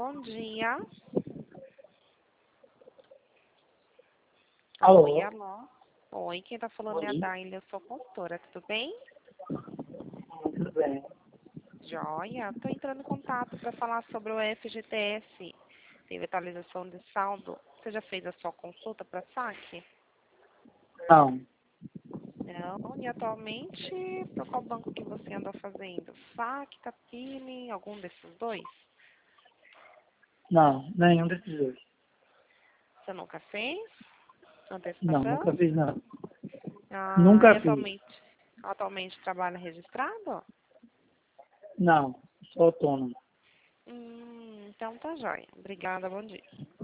bom dia. Alô? Oi, alô. Oi, quem tá falando é a Oi. Daília, eu sou consultora, tudo bem? Tudo bem. Joia, tô entrando em contato para falar sobre o FGTS. Teve atualização de saldo. Você já fez a sua consulta para saque? Não, Não, e atualmente, por qual banco que você anda fazendo? Saque, Capime, algum desses dois? não, nenhum desses dois. Você nunca fez? Não, Antecipação? nunca fiz não. Ah, e Nunca fiz. atualmente trabalha registrado? Não, sou autônomo. Então tá jóia. Obrigada, bom dia.